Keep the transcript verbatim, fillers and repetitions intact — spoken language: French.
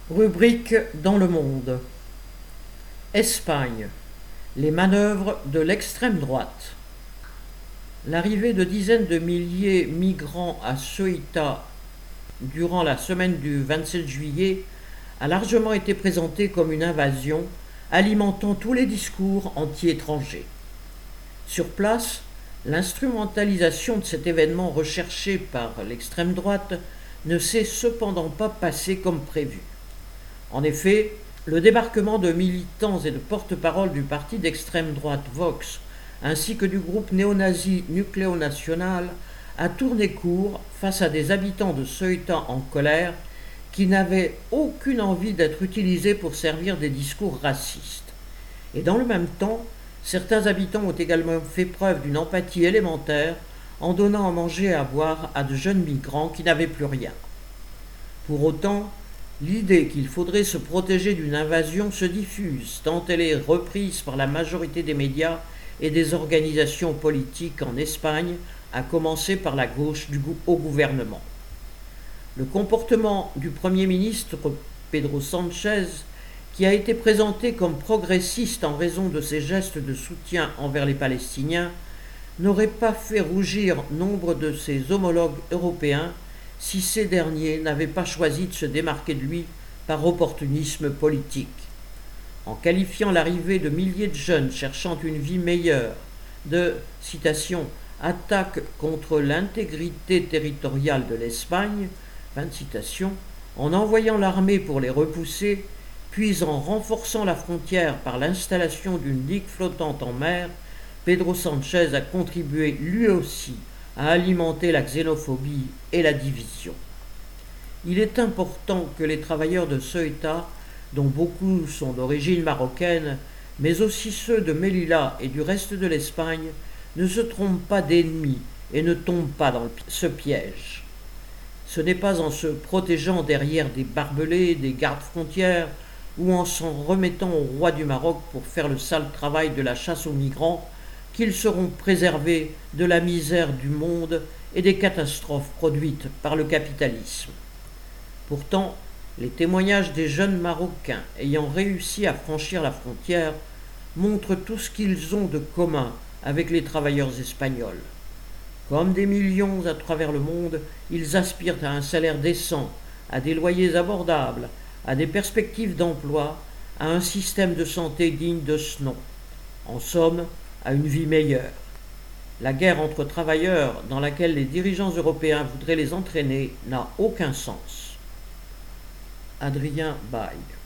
Rubrique dans le monde. Espagne. Les manœuvres de l'extrême droite. L'arrivée de dizaines de milliers de migrants à Ceuta durant la semaine du vingt-sept juillet a largement été présentée comme une invasion, alimentant tous les discours anti-étrangers. Sur place, l'instrumentalisation de cet événement recherché par l'extrême droite ne s'est cependant pas passée comme prévu. En effet, le débarquement de militants et de porte-parole du parti d'extrême droite Vox, ainsi que du groupe néo-nazi Nucléo Nacional, a tourné court face à des habitants de Ceuta en colère qui n'avaient aucune envie d'être utilisés pour servir des discours racistes. Et dans le même temps, certains habitants ont également fait preuve d'une empathie élémentaire en donnant à manger et à boire à de jeunes migrants qui n'avaient plus rien. Pour autant, l'idée qu'il faudrait se protéger d'une invasion se diffuse, tant elle est reprise par la majorité des médias et des organisations politiques en Espagne, à commencer par la gauche du gou- au gouvernement. Le comportement du Premier ministre Pedro Sánchez, qui a été présenté comme progressiste en raison de ses gestes de soutien envers les Palestiniens, n'aurait pas fait rougir nombre de ses homologues européens si ces derniers n'avaient pas choisi de se démarquer de lui par opportunisme politique. En qualifiant l'arrivée de milliers de jeunes cherchant une vie meilleure de, citation, attaque contre l'intégrité territoriale de l'Espagne, fin de citation, en envoyant l'armée pour les repousser, puis en renforçant la frontière par l'installation d'une digue flottante en mer, Pedro Sánchez a contribué lui aussi à alimenter la xénophobie et la division. Il est important que les travailleurs de Ceuta, dont beaucoup sont d'origine marocaine, mais aussi ceux de Melilla et du reste de l'Espagne, ne se trompent pas d'ennemis et ne tombent pas dans ce piège. Ce n'est pas en se protégeant derrière des barbelés, des gardes-frontières, ou en s'en remettant au roi du Maroc pour faire le sale travail de la chasse aux migrants qu'ils seront préservés de la misère du monde et des catastrophes produites par le capitalisme. Pourtant, les témoignages des jeunes Marocains ayant réussi à franchir la frontière montrent tout ce qu'ils ont de commun avec les travailleurs espagnols. Comme des millions à travers le monde, ils aspirent à un salaire décent, à des loyers abordables, à des perspectives d'emploi, à un système de santé digne de ce nom. En somme, à une vie meilleure. La guerre entre travailleurs dans laquelle les dirigeants européens voudraient les entraîner n'a aucun sens. Adrien Baille.